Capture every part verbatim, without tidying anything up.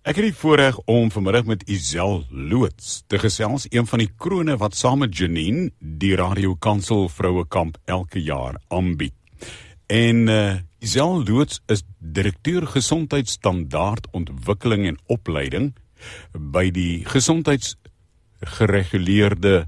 Ek het die voorreg om vanmiddag met Isel Loots te gesels, een van die krone wat saam met Janine die Radio Kansel Vrouekamp elke jaar aanbied. En uh, Isel Loots is direkteur gesondheidsstandaard ontwikkeling en opleiding by die gesondheidsgereguleerde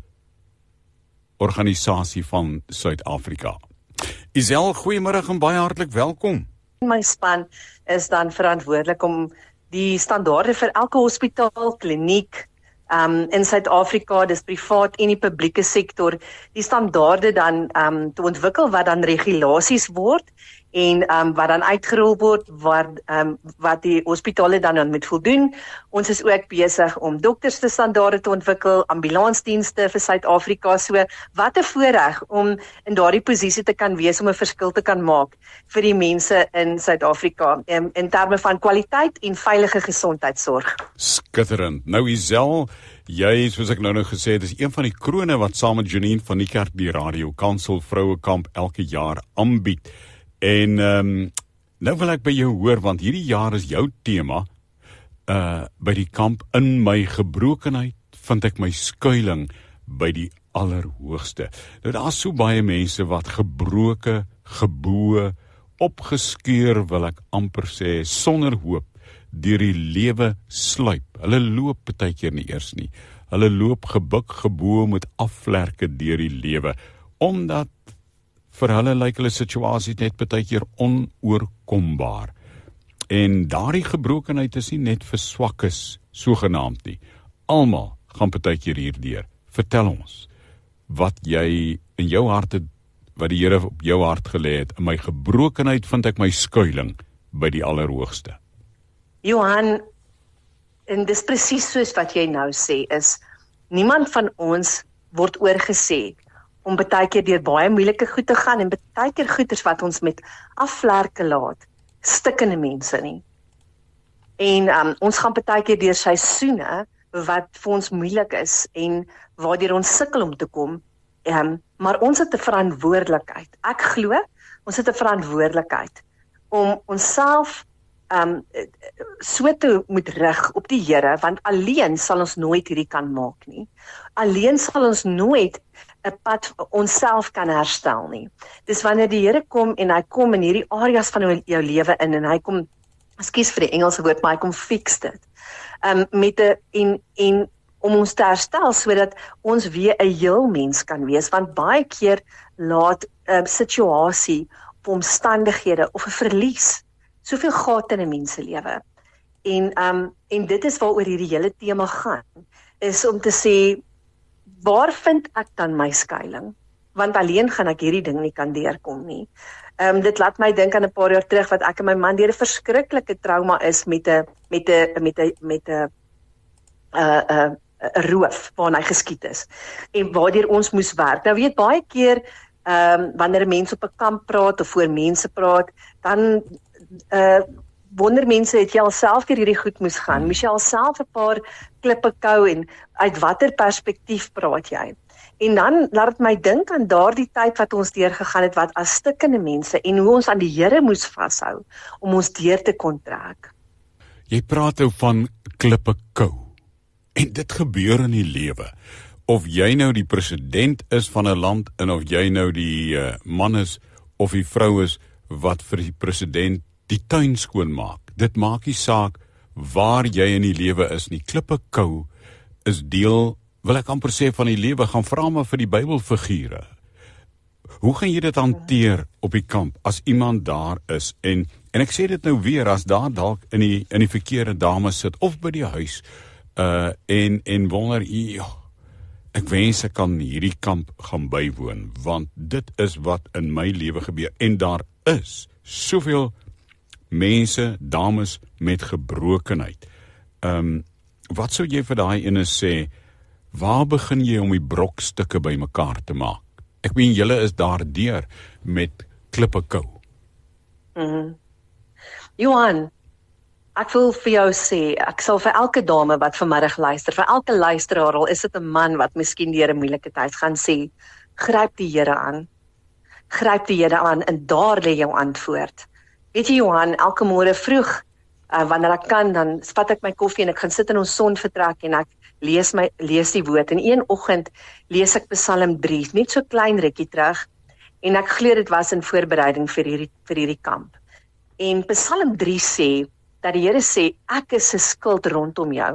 organisasie van Suid-Afrika. Isel, goeiemiddag en baie hartlik welkom. My span is dan verantwoordelik om die standaarde vir elke hospitaal, kliniek, um, in Suid-Afrika, dis privaat en die publieke sektor, die standaarde dan um, te ontwikkel wat dan regulasies word en um, wat dan uitgerol word, wat, um, wat die hospitale dan, dan moet voldoen. Ons is ook besig om dokters te standaarde te ontwikkel, ambulansdienste vir Suid-Afrika, so wat 'n voorreg om in daardie posisie te kan wees, om 'n verskil te kan maak vir die mense in Suid-Afrika, in, in terme van kwaliteit en veilige gesondheidsorg. Skitterend. Nou Isel, jy, soos ek nou nou gesê het, is een van die krone wat saam met Janine van die Kerk die Radio Kansel Vrouekamp elke jaar aanbied. En um, nou wil ek by jou hoor, want hierdie jaar is jou tema uh, by die kamp, in my gebrokenheid vind ek my skuiling by die Allerhoogste. Nou daar is so baie mense wat gebroke, geboe, opgeskeur, wil ek amper sê, sonder hoop, deur die lewe sluip. Hulle loop partykeer nie eers nie. Hulle loop gebuk, geboe met afvlerke deur die lewe, omdat vir hulle lyk hulle situasie net partykeer onoorkombaar. En daardie gebrokenheid is nie net vir swakkes sogenaamd nie. Almal gaan partykeer hierdeur. Vertel ons wat jy in jou hart het, wat die Here op jou hart gelê het. In my gebrokenheid vind ek my skuiling by die Allerhoogste. Johan, en dis presies soos wat jy nou sê, is niemand van ons word oorgesê om baie keer deur baie moeilike goed te gaan, en baie keer goeders wat ons met afvlerke laat, stikkende mense nie. En um, ons gaan baie keer deur seisoene wat vir ons moeilik is, en waardeur ons sukkel om te kom, um, maar ons het 'n verantwoordelikheid. Ek glo, ons het 'n verantwoordelikheid om onsself um, so te moet rig op die Here, want alleen sal ons nooit hierdie kan maak nie. Alleen sal ons nooit 'n pad onsself kan herstel nie. Dis wanneer die Here kom en hy kom in hierdie areas van jou lewe in en hy kom, ekskuus vir die Engelse woord, maar hy kom fix dit. Um, met 'n en en om ons te herstel sodat ons weer 'n heel mens kan wees, want baie keer laat 'n um, situasie of omstandighede of 'n verlies soveel gate in 'n mens se lewe. En um en dit is waaroor hierdie hele tema gaan, is om te sê, waar vind ek dan my skuiling? Want alleen gaan ek hierdie ding nie kan deurkom nie. Um, dit laat my dink aan 'n paar jaar terug wat ek en my man deur 'n verskriklike trauma is met 'n met 'n met 'n met 'n 'n 'n 'n roof waarna hy geskiet is. En waardeur ons moes werk. Nou weet baie keer um, wanneer mense op 'n kamp praat of voor mense praat, dan uh, wonder mense, het jy alself deur hierdie goed moes gaan? Moes jy alself 'n paar klippe kou en uit watter perspektief praat jy? En dan laat dit my dink aan daardie tyd wat ons deurgegaan het, wat as stikkende mense, en hoe ons aan die Here moes vashou om ons deur te kon trek. Jy praat nou van klippe kou. En dit gebeur in die lewe. Of jy nou die president is van 'n land, en of jy nou die uh, man is of die vrou is wat vir die president die tuin skoonmaak. Dit maak nie saak waar jy in die lewe is nie. Klippe kou is deel, wil ek amper sê, van die lewe. Gaan vra maar vir die Bybelfigure. Hoe gaan jy dit hanteer op die kamp as iemand daar is? En en ek sê dit nou weer, as daar dalk in die in die verkeerde dame sit of by die huis uh en en wonder, ja, ek wens ek kan hierdie kamp gaan bywoon, want dit is wat in my lewe gebeur. En daar is soveel mense, dames met gebrokenheid. Um, wat sou jy vir daai ene sê, waar begin jy om die brokstukke bymekaar te maak? Ek meen, julle is daardeur met klippe kou. Mm. Johan, ek wil vir jou sê, ek sal vir elke dame wat vanmiddag luister, vir elke luisteraar, al is dit 'n man wat miskien deur 'n moeilike tyd gaan, sê, gryp die Here aan. Gryp die Here aan en daar lê jou antwoord. Weet jy Johan, elke môre vroeg uh, wanneer ek kan, dan vat ek my koffie en ek gaan sit in ons sonvertrek en ek lees my lees die woord. En een oggend lees ek Psalm drie, net so klein rukkie terug, en ek glo dit was in voorbereiding vir hierdie vir hierdie kamp. En Psalm drie sê dat die Here sê, ek is 'n skild rondom jou.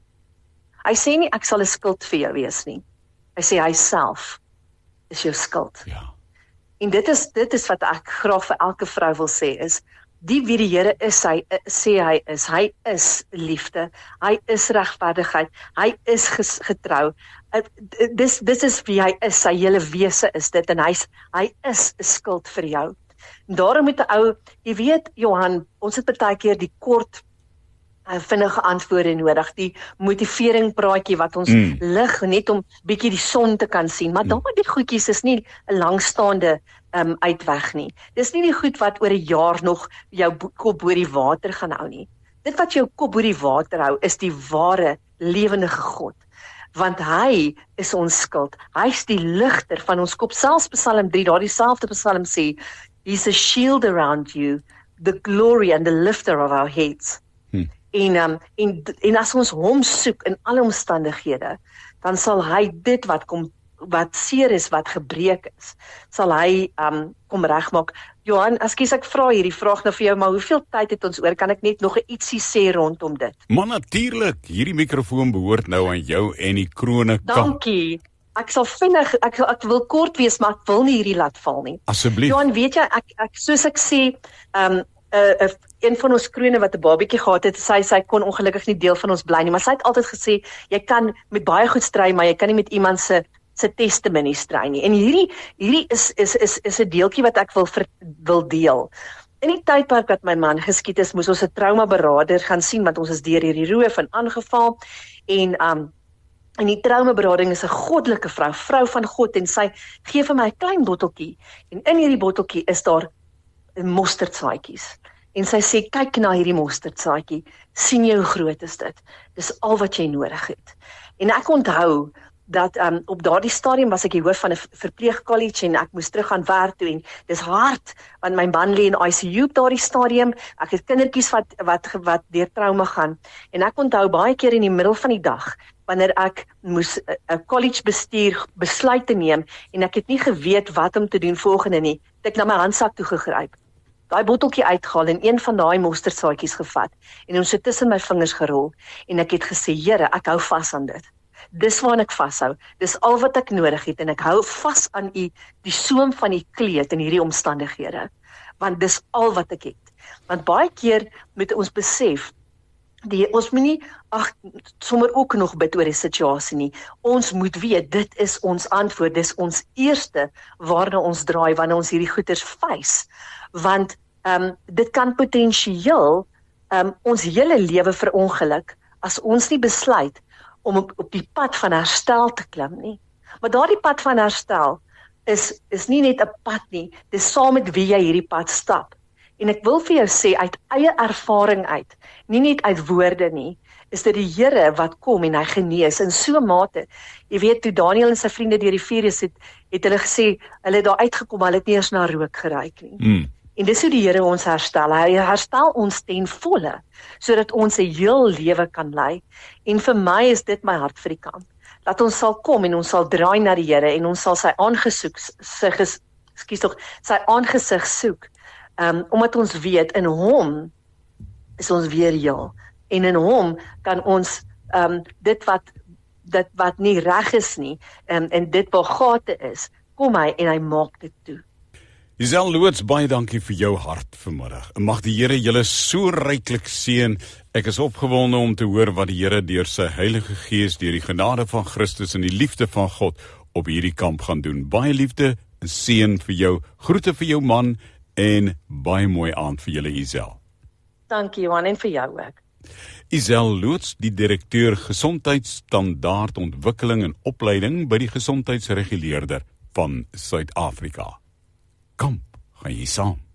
Hy sê nie ek sal 'n skild vir jou wees nie. Hy sê hy self is jou skild. Ja. En dit is dit is wat ek graag vir elke vrou wil sê is, die wie die Here is, hy sê hy is, hy is liefde, hy is regverdigheid, hy is getrou. Dis dis is wie hy is, sy hele wese is dit, en hy hy is 'n skild vir jou. En daarom moet 'n ou, jy weet Johan, ons het baie keer die kort uh, vinnige antwoorde nodig, die motivering praatjie wat ons mm. lig net om bietjie die son te kan sien, maar mm. daardie goedjies is nie 'n langstaande um, uitweg nie. Dis nie die goed wat oor 'n jaar nog jou kop bo die water gaan hou nie. Dit wat jou kop bo die water hou, is die ware lewendige God. Want hy is ons skild. Hy is die ligter van ons kop. Selfs Psalm drie, daardie selfde Psalm sê, he's a shield around you, the glory and the lifter of our heads. Hmm. En, um, en, en as ons hom soek in alle omstandighede, dan sal hy dit wat kom, wat seer is, wat gebreek is, sal hy um, kom regmaak. Johan, ekskuus ek vra hierdie vraag nou vir jou, maar hoeveel tyd het ons oor? Kan ek net nog 'n ietsie sê rondom dit? Maar natuurlik, hierdie mikrofoon behoort nou aan jou en die Krone Kamp. Dankie. Ek sal vinnig, ek, ek wil kort wees, maar ek wil nie hierdie laat val nie. Asseblief. Johan, weet jy, ek, ek soos ek sê, um, uh, uh, een van ons krone wat 'n babietjie gehad het, sy sy kon ongelukkig nie deel van ons bly nie, maar sy het altyd gesê, jy kan met baie goed stry, maar jy kan nie met iemand se se testimonie stry nie. En hierdie hierdie is is is is 'n deeltjie wat ek wil ver, wil deel. In die tydperk wat my man geskiet is, moes ons 'n traumaberader gaan sien, want ons is deur hierdie roof en aangeval, en um en die traumaberading is 'n goddelike vrou, vrou van God, en sy gee vir my 'n klein botteltjie, en in hierdie botteltjie is daar mosterdsaadjies. En sy sê, kyk na hierdie mosterdsaadjie, sien jy hoe groot is dit? Dis al wat jy nodig het. En ek onthou dat um, op daardie stadium was ek die hoof van 'n verpleegkollege en ek moes terug gaan werk toe, en dis hard, want my man lê in I C U op daardie stadium, ek het kindertjies wat, wat, wat deur trauma gaan, en ek onthou baie keer in die middel van die dag, wanneer ek moes 'n college bestuur besluit te neem, en ek het nie geweet wat om te doen volgende nie, het ek na my handsak toe gegryp, daai botteltjie uitgehaal en een van daai mosterdsaadjies gevat, en hom so tussen my vingers gerol, en ek het gesê, Here, ek hou vas aan dit. Dis waaraan ek vashou, dis al wat ek nodig het, en ek hou vas aan u, die soem van die kleed in hierdie omstandighede, want dis al wat ek het. Want baie keer moet ons besef, die, ons moet nie, ag, sommer ook nog bid oor die situasie nie, ons moet weet, dit is ons antwoord, dis ons eerste waarna ons draai, wanneer ons hierdie goeters face, want um, dit kan potensieel um, ons hele lewe verongeluk, as ons nie besluit, om op, op die pad van herstel te klim nie. Maar daardie pad van herstel is, is nie net 'n pad nie, dis saam met wie jy hierdie pad stap. En ek wil vir jou sê, uit eie ervaring uit, nie net uit woorde nie, is dit die Here wat kom en hy genees in so 'n mate. Jy weet, toe Daniel en sy vriende deur die vuur is, het, het hulle gesê, hulle het daar uitgekom, hulle het nie eens na rook geruik nie. Mm. En dis hoe die Here ons herstel. Hy herstel ons ten volle, sodat ons 'n heel lewe kan lei. En vir my is dit my hart vir die kamp. Dat ons sal kom en ons sal draai na die Here en ons sal sy aangesoek, sy ges, ekskuus tog, sy aangesig soek. Um, omdat ons weet, in hom is ons weer heel. En in hom kan ons um, dit wat dit wat nie reg is nie, um, en dit waar gate is, kom hy en hy maak dit toe. Giselle Loots, baie dankie vir jou hart vanmiddag. En mag die Here julle so ryklik seën. Ek is opgewonde om te hoor wat die Here deur sy Heilige Gees, deur die genade van Christus en die liefde van God op hierdie kamp gaan doen. Baie liefde en seën vir jou. Groete vir jou man en baie mooi aand vir julle, Giselle. Dankie Johan, en vir jou ook. Giselle Loots, die direkteur Gesondheidsstandaard Ontwikkeling en Opleiding by die Gesondheidsreguleerder van Suid-Afrika. Kamp, gaan jy saam?